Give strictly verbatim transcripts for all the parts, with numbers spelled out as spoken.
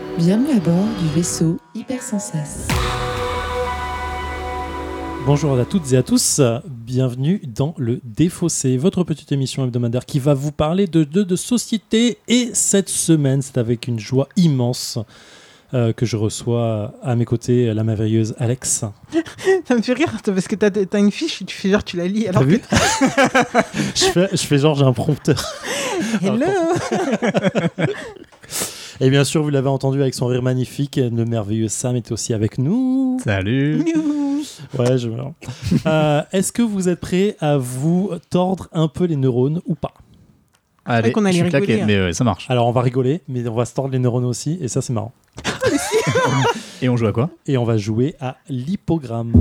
Bienvenue à bord du vaisseau Hypersensas. Bonjour à toutes et à tous, bienvenue dans le Défaussé, votre petite émission hebdomadaire qui va vous parler de jeux de, de société. Et cette semaine, c'est avec une joie immense euh, que je reçois à mes côtés la merveilleuse Alex. Ça me fait rire parce que t'as, t'as une fiche et tu fais genre tu la lis alors T'as que... vu je, fais, je fais genre j'ai un prompteur. Hello. Et bien sûr, vous l'avez entendu avec son rire magnifique, le merveilleux Sam était aussi avec nous. Salut. Ouais, je meurs. euh, Est-ce que vous êtes prêts à vous tordre un peu les neurones ou pas? Allez, qu'on allait je suis rigoler, claqué, hein. mais ouais, ça marche. Alors on va rigoler, mais on va se tordre les neurones aussi, et ça c'est marrant. Et on joue à quoi? Et on va jouer à l'hippogramme.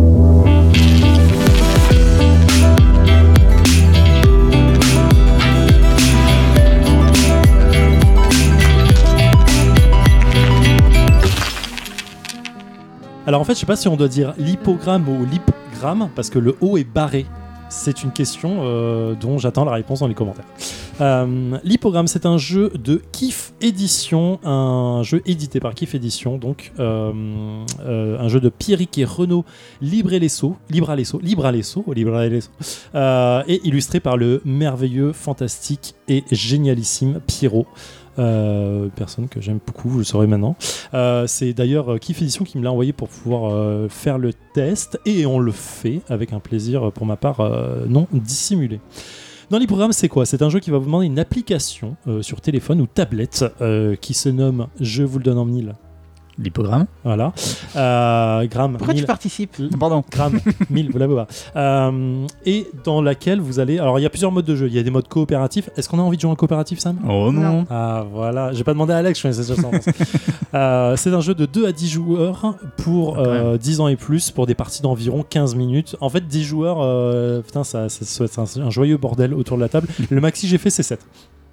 Alors en fait, je sais pas si on doit dire l'hippogramme ou l'hipgramme, parce que le O est barré. C'est une question euh, dont j'attends la réponse dans les commentaires. Euh, l'hippogramme, c'est un jeu de Kif Édition, un jeu édité par Kif Édition, donc euh, euh, un jeu de Pierrick et Renaud Libralesso, Libralesso, Libralesso, Libralesso, euh, et illustré par le merveilleux, fantastique et génialissime Pierrot. Euh, personne que j'aime beaucoup, je le saurai maintenant. Euh, c'est d'ailleurs Kif Edition qui me l'a envoyé pour pouvoir euh, faire le test, et on le fait avec un plaisir pour ma part euh, non dissimulé. Dans l'hippogramme, c'est quoi? C'est un jeu qui va vous demander une application euh, sur téléphone ou tablette euh, qui se nomme, je vous le donne en mille. L'hippogramme. Voilà. Euh, gramme. Pourquoi mille. tu participes? Pardon. Gramme, mille, vous l'avez pas. Euh, et dans laquelle vous allez... Alors, il y a plusieurs modes de jeu. Il y a des modes coopératifs. Est-ce qu'on a envie de jouer en coopératif, Sam? Oh non. Non. Ah, voilà. J'ai pas demandé à Alex, je connaissais déjà ça. euh, c'est un jeu de deux à dix joueurs pour euh, dix ans et plus, pour des parties d'environ quinze minutes. En fait, dix joueurs, euh, putain, ça, ça, ça, ça c'est un, un joyeux bordel autour de la table. Le maxi j'ai fait, c'est sept.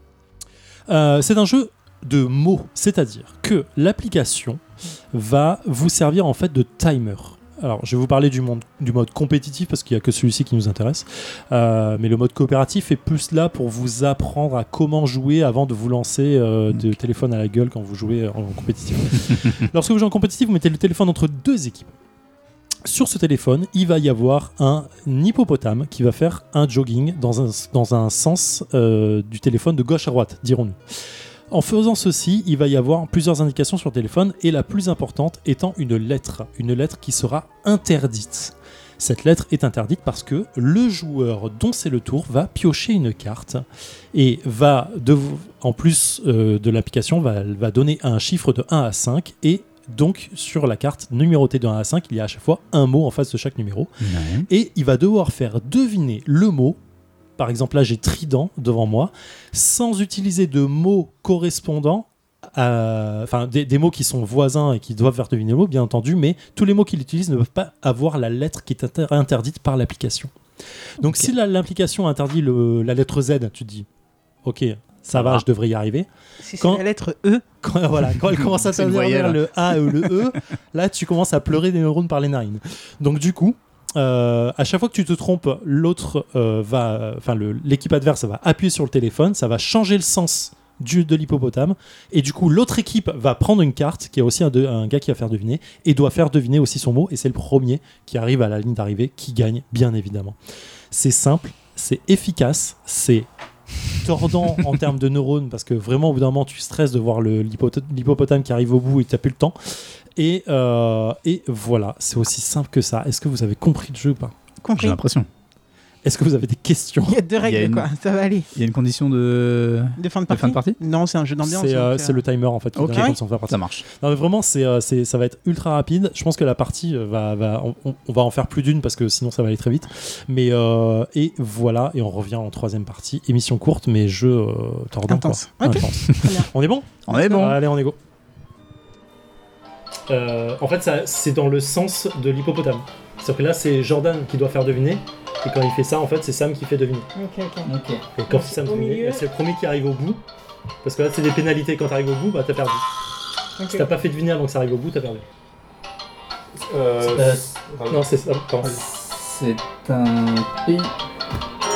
Euh, c'est un jeu de mots, c'est-à-dire que l'application va vous servir en fait de timer. Alors, je vais vous parler du, monde, du mode compétitif parce qu'il n'y a que celui-ci qui nous intéresse. Euh, mais le mode coopératif est plus là pour vous apprendre à comment jouer avant de vous lancer euh, de téléphone à la gueule quand vous jouez en compétitif. Lorsque vous jouez en compétitif, vous mettez le téléphone entre deux équipes. Sur ce téléphone, il va y avoir un hippopotame qui va faire un jogging dans un, dans un sens euh, du téléphone de gauche à droite, dirons-nous. En faisant ceci, il va y avoir plusieurs indications sur le téléphone, et la plus importante étant une lettre, une lettre qui sera interdite. Cette lettre est interdite parce que le joueur dont c'est le tour va piocher une carte et va, de, en plus euh, de l'application, va, va donner un chiffre de un à cinq, et donc sur la carte numérotée de un à cinq, il y a à chaque fois un mot en face de chaque numéro. Ouais. Et il va devoir faire deviner le mot. Par exemple, là, j'ai trident devant moi, sans utiliser de mots correspondants, à, enfin, des, des mots qui sont voisins et qui doivent faire deviner le mot, bien entendu, mais tous les mots qu'il utilise ne peuvent pas avoir la lettre qui est inter- interdite par l'application. Donc, Okay. si la, l'application interdit le, la lettre Z, tu te dis, ok, ça va, va. je devrais y arriver. Si c'est Quand- la lettre E, Quand, voilà, quand elle commence à C'est une s'inverser voyelle. le A ou le E, là, tu commences à pleurer des neurones par les narines. Donc, du coup, Euh, à chaque fois que tu te trompes, l'autre euh, va, enfin le, l'équipe adverse va appuyer sur le téléphone, ça va changer le sens du, de l'hippopotame, et du coup l'autre équipe va prendre une carte qui a aussi un, de, un gars qui va faire deviner et doit faire deviner aussi son mot, et c'est le premier qui arrive à la ligne d'arrivée qui gagne, bien évidemment. C'est simple, c'est efficace, c'est tordant en termes de neurones, parce que vraiment au bout d'un moment tu stresses de voir le, l'hippopotame, l'hippopotame qui arrive au bout et tu n'as plus le temps. Et, euh, et voilà, c'est aussi simple que ça. Est-ce que vous avez compris le jeu ou pas? J'ai compris. l'impression. Est-ce que vous avez des questions? Il y a deux Il y a règles, une- quoi. Ça va aller. Il y a une condition de... De fin de De partie. fin de partie Non, c'est un jeu d'ambiance. C'est, euh, donc, c'est le timer en fait qui Ok. donne la condition de faire partie. Ça marche. Non, mais vraiment, c'est, euh, c'est, ça va être ultra rapide. Je pense que la partie euh, va, va on, on va en faire plus d'une parce que sinon ça va aller très vite. Mais euh, et voilà, et on revient en troisième partie. Émission courte, mais jeu euh, tordant. Intense. Quoi. Ok. Intense. Très bien. On est bon? On est bon. Allez, on est go. Euh, en fait, ça, c'est dans le sens de l'hippopotame. C'est-à-dire que là, c'est Jordan qui doit faire deviner. Et quand il fait ça, en fait, c'est Sam qui fait deviner. Ok, ok. Ok. Et quand Donc, c'est Sam au qui devine, milieu. c'est le premier qui arrive au bout. Parce que là, c'est des pénalités. Quand tu arrives au bout, bah t'as perdu. Ok. Si t'as pas fait deviner avant que ça arrive au bout, t'as perdu. Euh, Euh, pardon. Non, c'est ça. Attends. C'est un pays.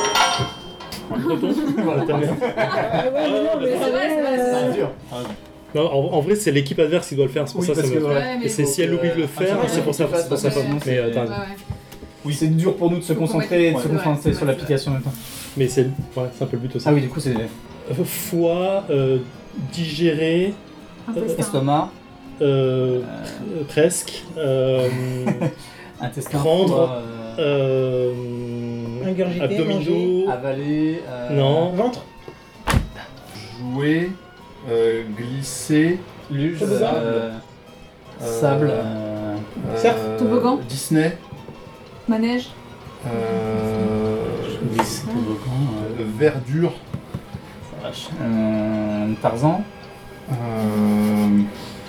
Breton. Voilà, t'as bien. C'est dur. Non, en, en vrai, c'est l'équipe adverse qui doit le faire. C'est pour Oui, ça parce c'est que me- voilà. Ouais, mais Et c'est faut si elle oublie de le faire, Ah, c'est pour ça. faut C'est pour ça. faire, Mais c'est- euh, t'as- Ouais, ouais. Oui, c'est dur pour nous de se Faut concentrer et de se qu'on mette- concentrer ouais, sur ouais, l'application en même temps. mais c'est ouais, c'est un peu le but aussi. Ah oui, du coup, c'est Euh, Foie, euh, digérer, Intestin. estomac, euh, euh, euh, presque. Euh, intestin, Prendre. foie, euh, euh, Ingurgiter, abdominaux. avaler, euh, Non. Ventre. Jouer, euh, glisser, luge, Toboggan. euh, Euh, sable, euh, Surf. euh, Toboggan. Disney, Manège. euh, glisse, toboggan, euh, verdure, euh, vache. Euh, Tarzan, euh,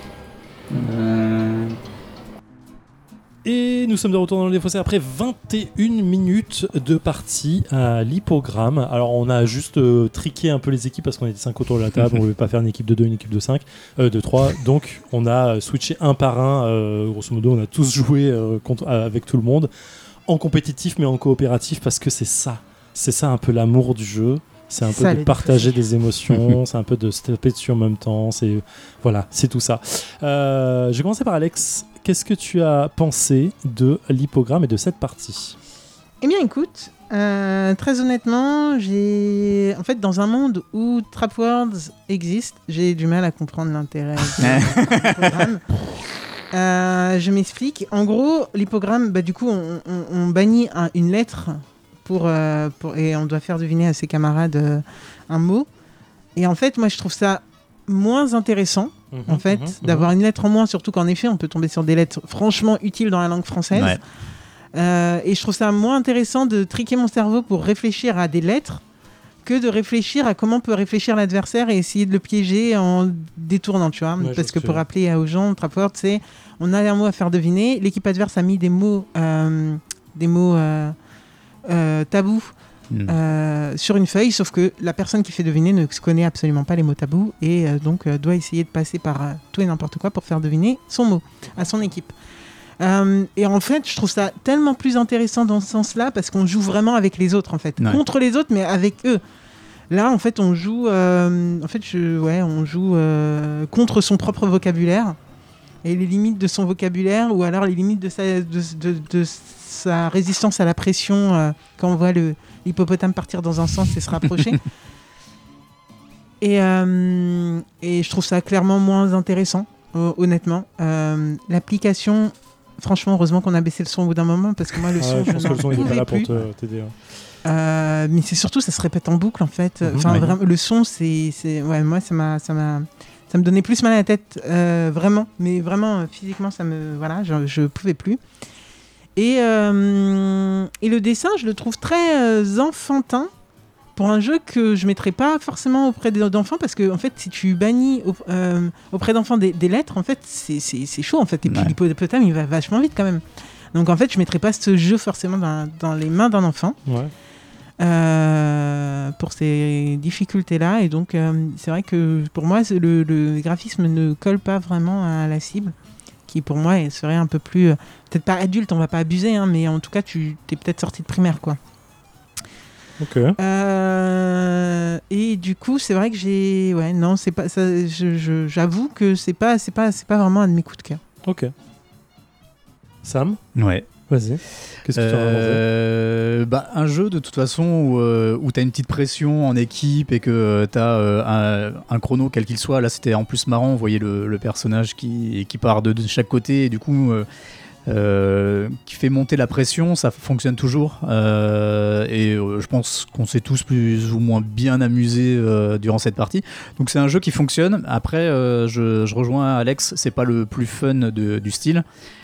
euh, Et nous sommes de retour dans le défaussé après vingt et une minutes de partie à l'hippogramme. Alors on a juste euh, triqué un peu les équipes parce qu'on était cinq autour de la table, on ne voulait pas faire une équipe de deux, une équipe de cinq, euh, de trois. Donc on a switché un par un, euh, grosso modo on a tous joué euh, contre, euh, avec tout le monde, en compétitif mais en coopératif parce que c'est ça, c'est ça un peu l'amour du jeu. C'est un peu Ça, de les partager défaussés. des émotions, c'est un peu de se taper dessus en même temps, c'est voilà, c'est tout ça. Euh, je vais commencer par Alex. Qu'est-ce que tu as pensé de l'hippogramme et de cette partie ? Eh bien, écoute, euh, très honnêtement, j'ai. En fait, dans un monde où Trapwords existe, j'ai du mal à comprendre l'intérêt de l'hippogramme. Euh, je m'explique. En gros, l'hippogramme, bah, du coup, on, on- on bannit un- une lettre pour, euh, pour, et on doit faire deviner à ses camarades euh, un mot. Et en fait, moi, je trouve ça moins intéressant, en fait, d'avoir une lettre en moins, surtout qu'en effet, on peut tomber sur des lettres franchement utiles dans la langue française. Ouais. Euh, et je trouve ça moins intéressant de triquer mon cerveau pour réfléchir à des lettres que de réfléchir à comment peut réfléchir l'adversaire et essayer de le piéger en détournant, tu vois. Ouais, je vois Parce ce que que pour tu veux rappeler aux gens, Trapword, c'est on a un mot à faire deviner, l'équipe adverse a mis des mots, euh, des mots euh, euh, tabous Mm. euh, sur une feuille, sauf que la personne qui fait deviner ne connaît absolument pas les mots tabous et euh, donc euh, doit essayer de passer par euh, tout et n'importe quoi pour faire deviner son mot à son équipe. Euh, et en fait, je trouve ça tellement plus intéressant dans ce sens-là parce qu'on joue vraiment avec les autres, en fait, Ouais. contre les autres, mais avec eux. Là, en fait, on joue, euh, en fait, je, ouais, on joue euh, contre son propre vocabulaire et les limites de son vocabulaire, ou alors les limites de sa, de, de- de sa résistance à la pression euh, quand on voit le, l'hippopotame partir dans un sens et se rapprocher. et, euh, et je trouve ça clairement moins intéressant, euh, honnêtement. Euh, l'application, franchement, heureusement qu'on a baissé le son au bout d'un moment, parce que moi, le Ah son, ouais, je je pense que n'en le son il est pas pouvais là pour plus. te- t'aider. hein. Euh, mais c'est surtout, ça se répète en boucle en fait. Mhm, Enfin, ouais. vraiment, le son, c'est, c'est, ouais, moi, ça m'a, ça m'a, ça me donnait plus mal à la tête, euh, vraiment. Mais vraiment, euh, physiquement, ça me, voilà, je, je pouvais plus. Et euh, et le dessin, je le trouve très euh, enfantin pour un jeu que je mettrais pas forcément auprès des- d'enfants, parce que en fait, si tu bannis au- euh, auprès d'enfants des, des lettres, en fait, c'est, c'est, c'est chaud en fait. Et puis Ouais. l'hippopotame, il va vachement vite quand même. Donc en fait, je mettrais pas ce jeu forcément dans, dans les mains d'un enfant. Ouais. Euh, pour ces difficultés-là. Et donc, euh, c'est vrai que pour moi, c'est le, le graphisme ne colle pas vraiment à la cible, qui pour moi elle serait un peu plus... euh, peut-être pas adulte, on va pas abuser, hein, mais en tout cas, tu t'es peut-être sorti de primaire, quoi. Ok. Euh, et du coup, c'est vrai que j'ai... Ouais, non, c'est pas... Ça, je, je- j'avoue que c'est pas, c'est pas, c'est pas vraiment un de mes coups de cœur. Ok. Sam, Ouais. vas-y. Qu'est-ce que tu en as pensé ? Euh, bah, un jeu de toute façon où, euh, où tu as une petite pression en équipe et que tu as un, un chrono quel qu'il soit. Là, c'était en plus marrant, vous voyez le, le personnage qui, qui part de, de chaque côté et du coup euh, euh, qui fait monter la pression, ça fonctionne toujours. Euh, et euh, je pense qu'on s'est tous plus ou moins bien amusés euh, durant cette partie. Donc c'est un jeu qui fonctionne. Après, euh, je, je rejoins Alex, c'est pas le plus fun de- du style.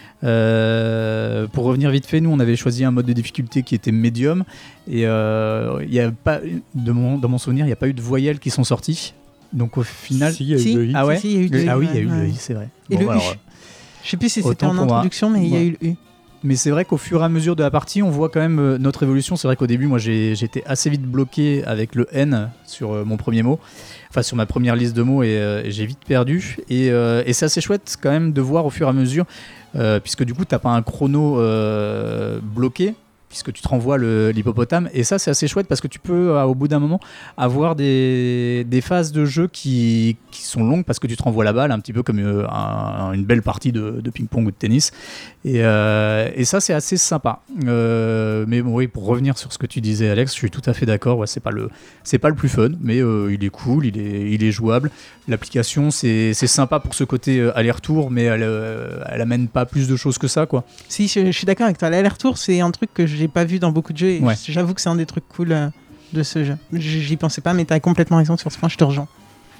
Euh, pour revenir vite fait, nous on avait choisi un mode de difficulté qui était médium et euh, il y a pas, de mon, dans mon souvenir, il n'y a pas eu de voyelles qui sont sorties. Donc au final, Si, il y a eu Si. le hit. ah ouais, Si, si, il y a eu Le- le- ah oui, il y a eu ouais, le ouais. i, c'est vrai. Et le alors, U. Je sais plus si c'était Autant en pour moi. introduction, mais il y a Ouais. eu le U. Mais c'est vrai qu'au fur et à mesure de la partie, on voit quand même euh, notre évolution. C'est vrai qu'au début, moi, j'ai- j'étais assez vite bloqué avec le N sur euh, mon premier mot, enfin sur ma première liste de mots, et, euh, et j'ai vite perdu. Et, euh, et c'est assez chouette quand même de voir au fur et à mesure, euh, puisque du coup, t'as pas un chrono euh, bloqué. puisque tu te renvoies le, l'hippopotame. Et ça, c'est assez chouette parce que tu peux, euh, au bout d'un moment, avoir des, des phases de jeu qui, qui sont longues parce que tu te renvoies la balle, un petit peu comme euh, un, une belle partie de, de ping-pong ou de tennis. Et, euh, et ça, c'est assez sympa. Euh, mais bon, oui, pour revenir sur ce que tu disais, Alex, je suis tout à fait d'accord. Ouais, c'est pas le, c'est pas le plus fun, mais euh, il est cool, il est, il est jouable. L'application, c'est, c'est sympa pour ce côté euh, aller-retour, mais elle, euh, elle amène pas plus de choses que ça, quoi. Si, je, je suis d'accord avec toi. L'aller-retour, c'est un truc que j'ai pas vu dans beaucoup de jeux. Et Ouais. J'avoue que c'est un des trucs cool euh, de ce jeu. J'y pensais pas, mais t'as complètement raison sur ce point. Je te rejoins.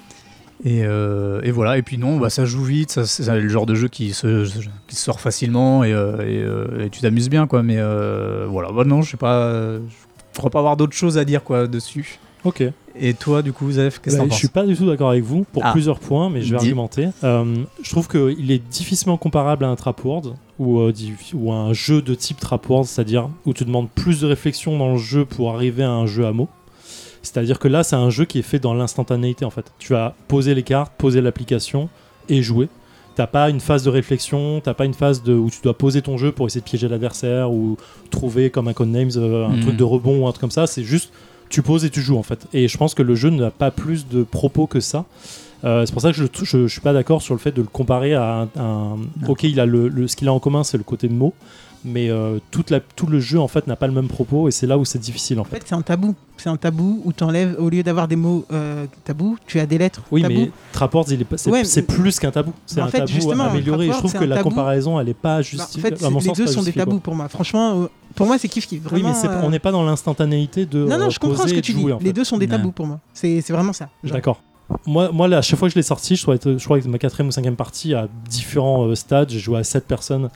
Et, euh, et voilà, et puis non, bah, ça joue vite, ça, c'est le genre de jeu qui se, qui se sort facilement et, euh, et, euh, et tu t'amuses bien, quoi. Mais euh, voilà, bah, non, je sais pas, euh, je crois pas avoir d'autres choses à dire, quoi, dessus. Ok. Et toi, du coup, Zef, qu'est-ce que Bah, t'en je penses? suis pas du tout d'accord avec vous pour Ah. plusieurs points, mais je vais Dis. argumenter. Euh, je trouve qu'il est difficilement comparable à un Trap World ou, euh, di- ou à un jeu de type Trap World, c'est-à-dire où tu demandes plus de réflexion dans le jeu pour arriver à un jeu à mots. C'est-à-dire que là, c'est un jeu qui est fait dans l'instantanéité en fait. Tu vas poser les cartes, poser l'application et jouer. T'as pas une phase de réflexion, t'as pas une phase de, où tu dois poser ton jeu pour essayer de piéger l'adversaire ou trouver comme un Codenames euh, un Mhm. truc de rebond ou un truc comme ça. C'est juste tu poses et tu joues en fait. Et je pense que le jeu n'a pas plus de propos que ça. Euh, c'est pour ça que je, je, je suis pas d'accord sur le fait de le comparer à un. un- ok, il a le, le- ce qu'il a en commun, c'est le côté mot, mais euh, toute la, tout le jeu en fait n'a pas le même propos et c'est là où c'est difficile en En fait. fait, c'est un tabou. C'est un tabou où t'enlèves, au lieu d'avoir des mots euh, tabous, tu as des lettres Oui, tabous. mais Trap World, il est pas- c'est, Ouais, c'est mais- plus qu'un tabou. C'est en un fait, tabou justement, amélioré. Et Trap je trouve World, que c'est un la tabou. comparaison, elle est pas Bah, en justifiée. fait, à c'est- mon les sens, deux pas sont des justifiée, quoi. tabous pour moi. Franchement, euh, pour moi, c'est kiff kiff. Oui, Vraiment, mais c'est, euh, on n'est pas dans l'instantanéité de. Non, non, euh, je comprends poser ce que et tu de dis. jouer, en Les fait. deux sont des Ouais. tabous pour moi. C'est c'est vraiment ça. Genre. D'accord. Moi, moi, la chaque fois que je l'ai sorti, je crois, être, je crois que ma quatrième ou cinquième partie à différents euh, stades, j'ai joué à sept personnes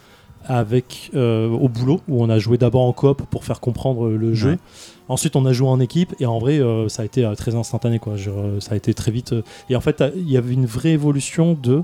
avec euh, au boulot où on a joué d'abord en coop pour faire comprendre euh, le jeu. Ouais. Ensuite, on a joué en équipe et en vrai, euh, ça a été euh, très instantané, quoi. Genre, euh, ça a été très vite. euh, et en fait, il y avait une vraie évolution de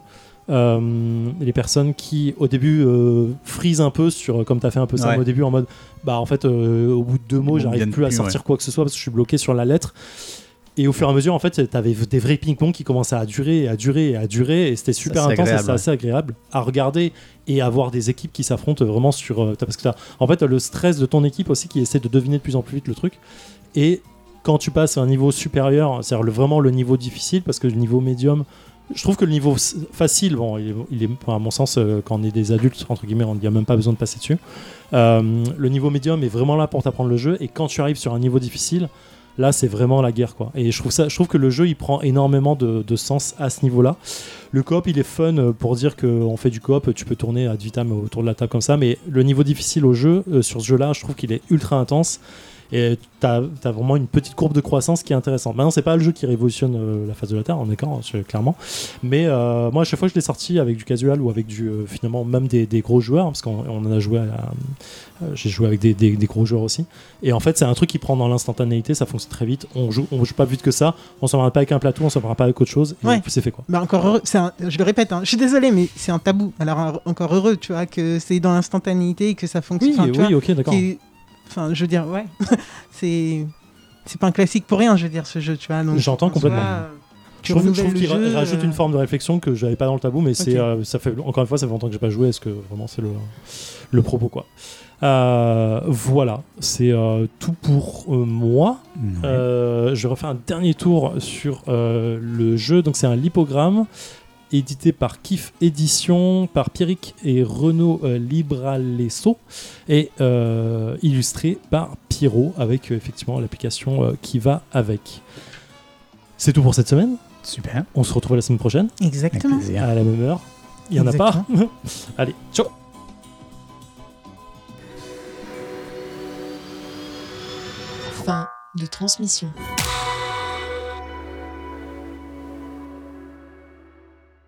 euh, les personnes qui, au début, euh, freeze un peu sur, comme tu as fait un peu ça Ouais. au début, en mode, bah en fait, euh, au bout de deux mots, Ils j'arrive viennent plus à plus, sortir ouais. quoi que ce soit parce que je suis bloqué sur la lettre. Et au fur et à mesure, en fait, t'avais des vrais ping-pong qui commençaient à durer et à durer et à durer, et c'était super Ça, c'est intense, et agréable, c'était ouais. assez agréable à regarder et à voir des équipes qui s'affrontent vraiment sur. euh, t'as- parce que t'as, en fait, le stress de ton équipe aussi qui essaie de deviner de plus en plus vite le truc. Et quand tu passes à un niveau supérieur, c'est-à-dire le- vraiment le niveau difficile, parce que le niveau médium, je trouve que le niveau s- facile, bon, il est, il est- enfin, à mon sens, euh, quand on est des adultes, entre guillemets, on n'y a même pas besoin de passer dessus. Euh, le niveau médium est vraiment là pour t'apprendre le jeu, et quand tu arrives sur un niveau difficile, là c'est vraiment la guerre, quoi. Et je trouve, ça, je trouve que le jeu il prend énormément de, de sens à ce niveau-là. Le coop il est fun euh, pour dire qu'on fait du coop, tu peux tourner ad vitam autour de la table comme ça, mais le niveau difficile au jeu, euh, sur ce jeu-là, je trouve qu'il est ultra intense. Et t'as as vraiment une petite courbe de croissance qui est intéressante. Maintenant, c'est pas le jeu qui révolutionne euh, la face de la Terre, on est d'accord, c'est- clairement. Mais euh, moi, à chaque fois que je l'ai sorti avec du casual ou avec du euh, finalement même des, des gros joueurs, parce qu'on on en a joué, à, euh, j'ai joué avec des, des, des gros joueurs aussi. Et en fait, c'est un truc qui prend dans l'instantanéité, ça fonctionne très vite. On joue, on joue pas plus vite que ça. On s'en va pas avec un plateau, on s'en va pas avec autre chose. Et Ouais. c'est fait, quoi. Bah encore heureux, c'est un- je le répète, hein, je suis désolé, mais c'est un tabou. Alors un- encore heureux, tu vois, que c'est dans l'instantanéité et que ça fonctionne. Oui, Enfin, tu oui, vois, ok, d'accord. qui est- Enfin, je veux dire, ouais, c'est c'est pas un classique pour rien, je veux dire, ce jeu, tu vois. donc, J'entends en soi, complètement. euh, Je tu trouve, je renouvelles trouve le qu'il ra- jeu, rajoute euh, une forme de réflexion que j'avais pas dans le tabou, mais c'est, Ok. euh, ça fait encore une fois, ça fait longtemps que j'ai pas joué. Est-ce que vraiment c'est le, le propos, quoi. Euh, voilà, c'est euh, tout pour euh, moi. Euh, je vais refaire un dernier tour sur euh, le jeu. Donc c'est un lipogramme édité par Kif Édition, par Pierrick et Renaud euh, Libralesso et euh, illustré par Pierrot avec euh, effectivement l'application euh, qui va avec. C'est tout pour cette semaine. Super. On se retrouve la semaine prochaine Exactement. Avec plaisir. à la même heure. Il y en a pas. Allez, ciao. Fin de transmission.